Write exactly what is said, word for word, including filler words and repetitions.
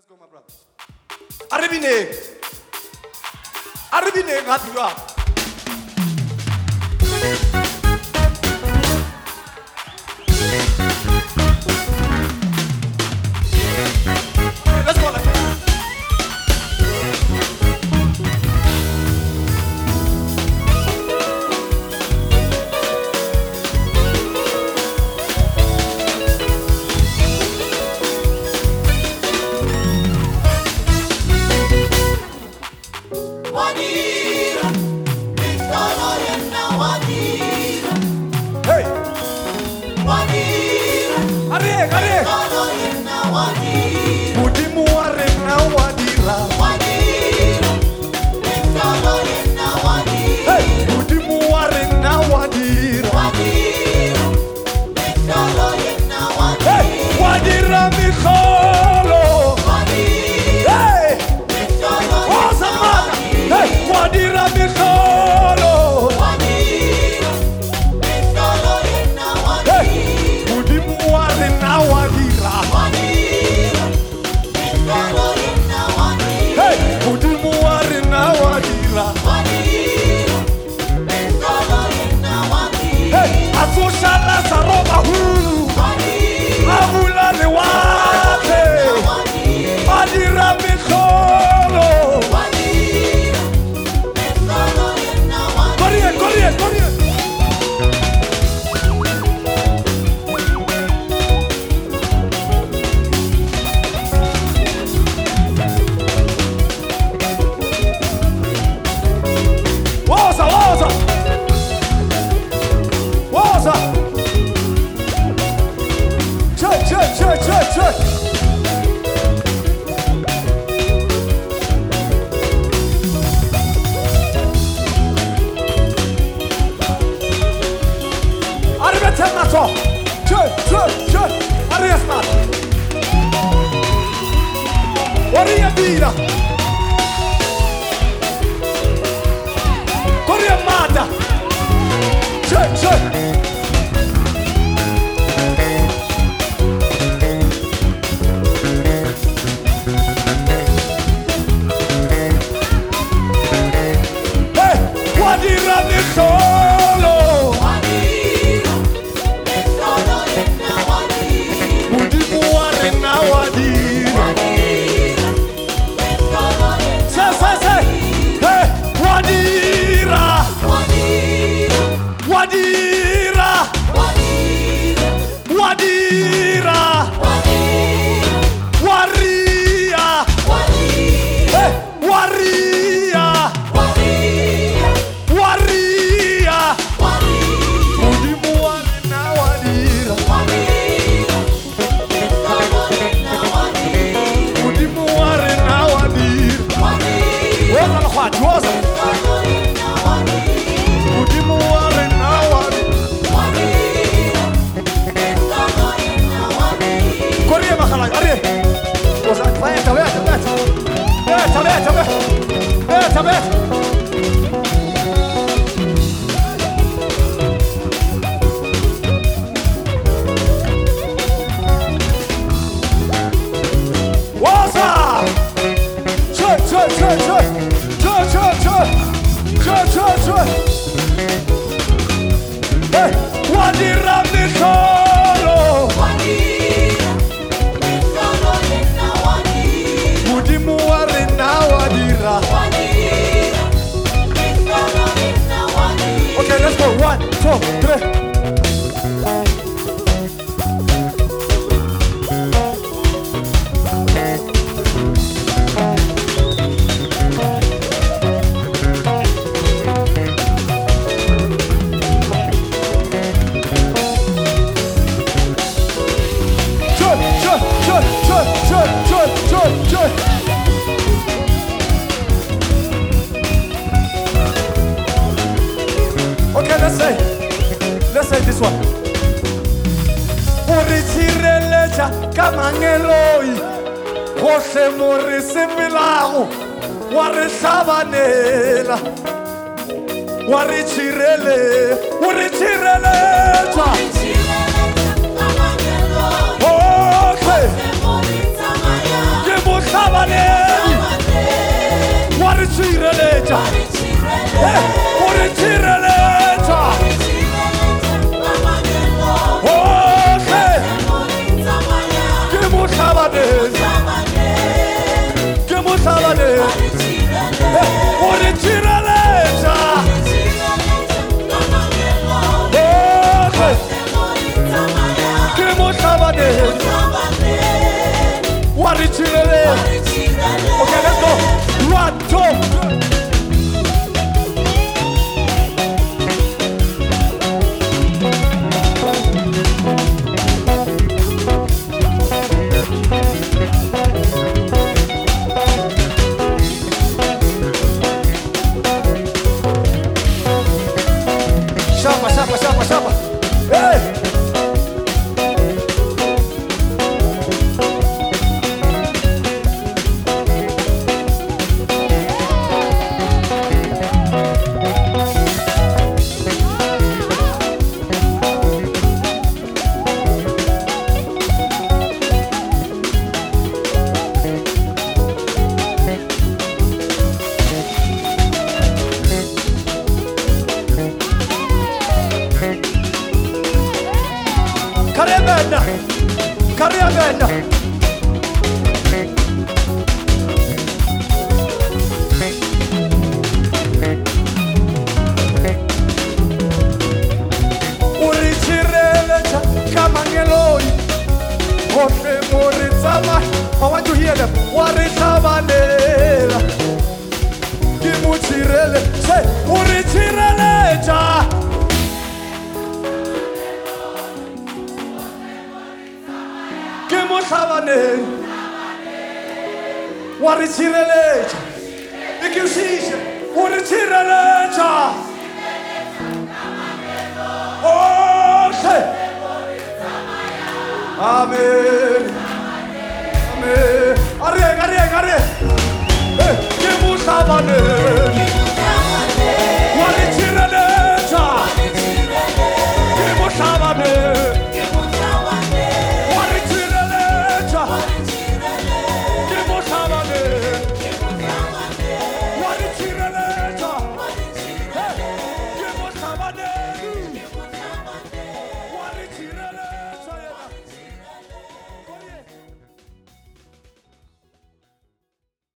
go, my brother. Arabine. Arabine, got you up. Let's go like that. Hey! Are, are! Mudimu arena wadira. Hey! Mudimu arena wadira. Hey! Wadira Mikholo. Hey! Oh, Samana! Hey! Wadira Mikholo. Hey! Mudimu arena wadira. Hey! Mudimu arena wadira. Hey! Asushala saroba hulu. Avula lewate. Wadira Mikholo. Corrie, corrie, corrie. Woza, woza. Woza. Che, che, che, che, che. Arrivederci. Che, che, che. Arrivederci. Orria vira. Corri amata. Che, che. Hey, wadira Mikholo. Mudimu arena wadira. Say, say, say. Hey, wadira. Wadira. Wadira. Waria. Hey, waria. Waria. Mudimu arena wadira. Mudimu arena wadira. Woza nakhwati, woza. Mudimu arena wadira. Corrie makhalaj, arrie. Woza kfaya, tabe, tabe. Eh, tabe, tabe. Eh, tabe. Woza! Che, che, che, che. Che, che, che. Che, che, che. Hey, wadira Mikholo. Mudimu arena wadira. Okay, let's go. One, two, three. Che, che, che, che, che, che, che, che. Okay, let's say, let's say this one. Urichirelecha kamangeloi, Jose Morris Milago, Warisavanela, Warichirele, Urichirelecha. Okay. Orichirelecha. Orichirelecha. Okay. Kemusabane. Kemusabane. Orichirelecha. Okay. Kemusabane. Orichirelecha. Okay, let's go. One, two. Chapa, chapa, chapa, chapa. Hey! Karemena, Karemena. Orichirelecha, kamangeloi, ote morizama. I want to hear them. Waritamanela, kimuchirele, say orichirelecha. Kemusabane. Orichirelecha. Ikusisha. Orichirelecha. Okay. Amen. Amen. Are, are, are. Kemusabane.